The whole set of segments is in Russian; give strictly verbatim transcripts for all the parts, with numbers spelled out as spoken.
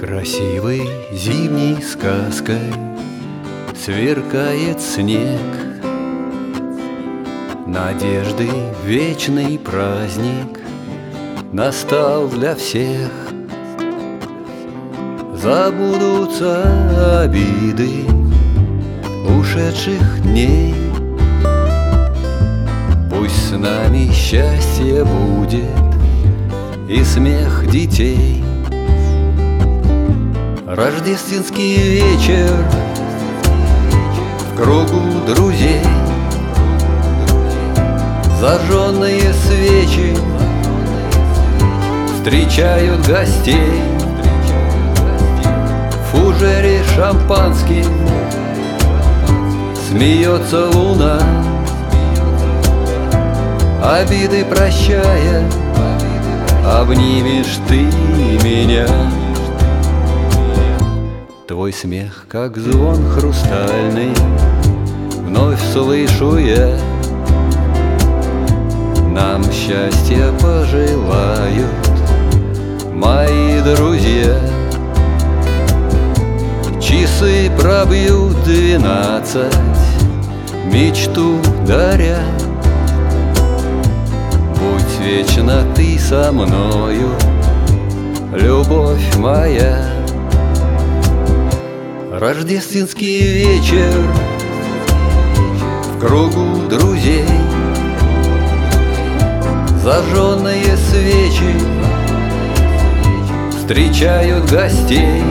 Красивой зимней сказкой сверкает снег, надежды вечный праздник настал для всех. Забудутся обиды ушедших дней, пусть с нами счастье будет и смех детей. Рождественский вечер в кругу друзей, зажженные свечи встречают гостей. В фужере шампанским смеется луна, обиды прощая, обнимешь ты меня. Твой смех, как звон хрустальный, вновь слышу я. Нам счастья пожелают мои друзья. Часы пробьют двенадцать, мечту даря. Будь вечно ты со мною, любовь моя. Рождественский вечер в кругу друзей, зажженные свечи встречают гостей.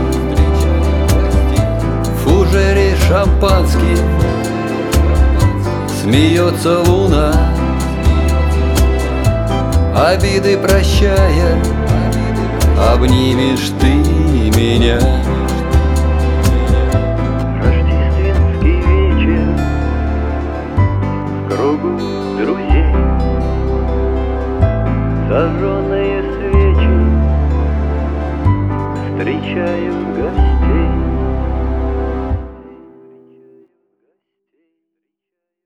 В фужере шампанским смеется луна, обиды прощая, обнимешь ты меня. Рождественский вечер в кругу друзей, зажженные свечи встречают гостей.